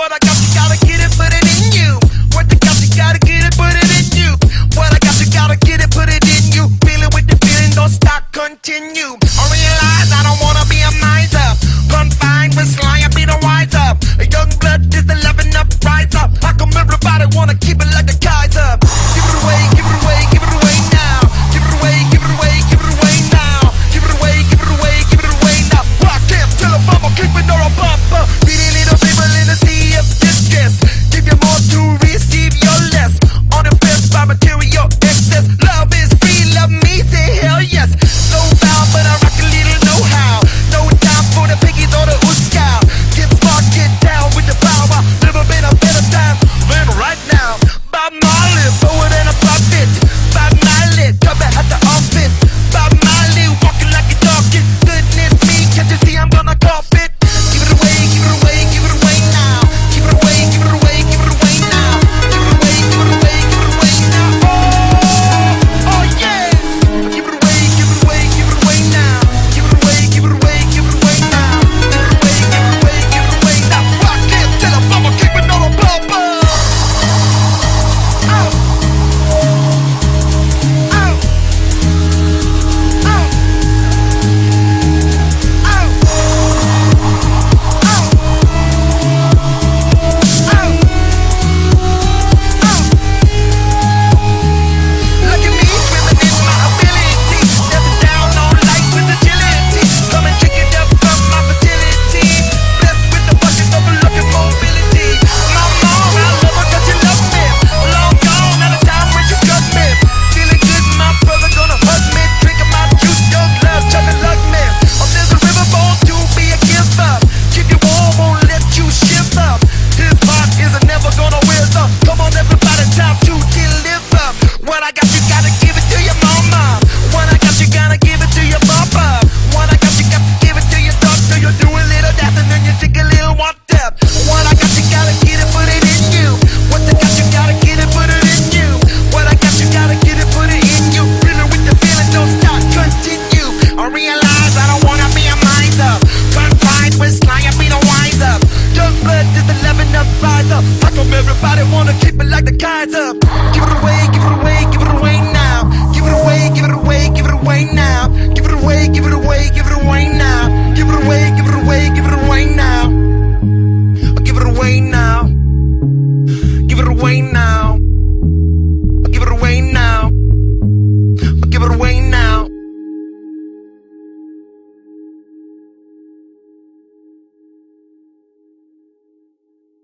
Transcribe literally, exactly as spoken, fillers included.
What I got, you gotta get it, put it in you. What I got, you gotta get it, put it in you. What I got, you gotta get it, put it in you. Feeling with the feeling, don't stop, continue. I realize I don't wanna be a miser. Confined with sly, I be the wiser. A young blood is the loving up, rise up. How come everybody wanna keep it like the Kaiser? Give it away, give it away, give it away now. Give it away, give it away, give it away now. Give it away, give it away, give it away now. Well, I can't tell if I'm a keeping or a bumper. Beating little people in the sea of distress. Give you more to receive your less. Unimpressed by material excess. Love is free, love me, say hell yes. Slow down, but I rock a little know-how. No time for the piggies or the ooskow. Get smart, get down with the power. Never been a better time than right now. Bob Marley, forward and a profit. Bob Marley, coming at the office. Bob Marley, walking like a talking. Goodness me, can't you see I'm gonna cough it? Give it away, give it away, give it away now. Give it away, give it away, give it away now. Give it away, give it away, give it away now. Oh, oh yeah. Give it away, give it away, give it away now. Give it away, give it away, give it away now. Give it away, give it away, give it away now. I can't tell if I'm a keeping on a bumper. Oh. Oh. Oh. Look at me swimming in my ability. Stepping down on life with agility. Coming tricking up from my fertility. Blessed with the bucket overlooking mobility. My mom, I love her 'cause she loves me. Long gone, out of time when she struck me. Feeling good, my brother gonna hug me. Drinking my juice, young love, trying to lug me. Oh, there's a river born to be a giver. Keep you warm, won't let you shiver. His heart is never gonna wither. Come on, everybody, time to deliver. What I got, you gotta give it to your mama. What I got, you gotta give it to your papa. What I got, you got to give it to your doctor. You do a little that and then you take a little one step. What I got, you gotta get it, put it in you. What I got, you gotta get it, put it in you. What I got, you gotta get it, put it in you. Feeling with the feeling, don't stop, continue. I realize I don't wanna be a miser. Confined with sly, I be the wiser. Young blood is the loving up riser. How come everybody wanna keep it like the Kaiser? Give it away, give it away, give it away now. Give it away, give it away, give it away now.